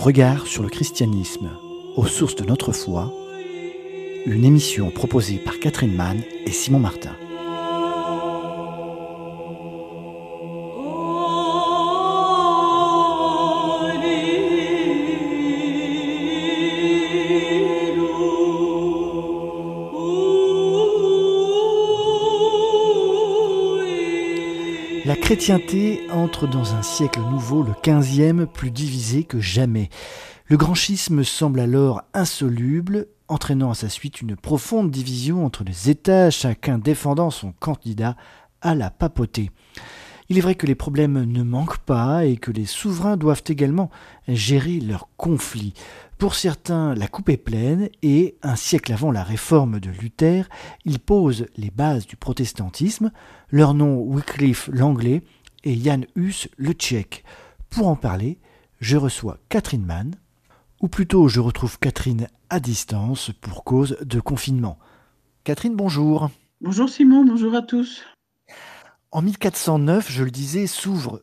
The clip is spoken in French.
regard sur le christianisme, aux sources de notre foi, une émission proposée par Catherine Mann et Simon Martin. La chrétienté entre dans un siècle nouveau, le 15e, plus divisé que jamais. Le grand schisme semble alors insoluble, entraînant à sa suite une profonde division entre les États, chacun défendant son candidat à la papauté. Il est vrai que les problèmes ne manquent pas et que les souverains doivent également gérer leurs conflits. Pour certains, la coupe est pleine et, un siècle avant la réforme de Luther, ils posent les bases du protestantisme. Leurs noms Wycliffe l'anglais et Jan Hus le tchèque. Pour en parler, je reçois Catherine Mann, ou plutôt je retrouve Catherine à distance pour cause de confinement. Catherine, bonjour. Bonjour Simon, bonjour à tous. En 1409, je le disais, s'ouvre